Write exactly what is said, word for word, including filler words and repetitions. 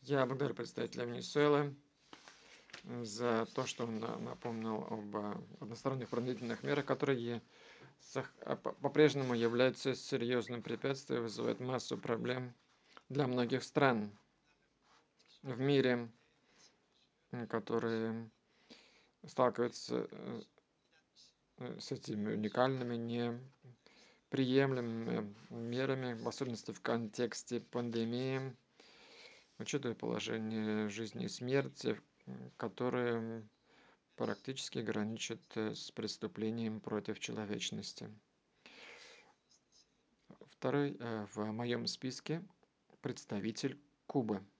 Я благодарю представителя Венесуэлы за то, что он на- напомнил об а, односторонних пронизительных мерах, которые сох- а, по- по-прежнему являются серьезным препятствием, вызывают массу проблем для многих стран в мире, м, которые сталкиваются э, э, с этими уникальными, неприемлемыми мерами, в особенности в контексте пандемии, учитывая положение жизни и смерти, м, которые практически граничат э, с преступлением против человечности. Второй э, в моем списке представитель Кубы.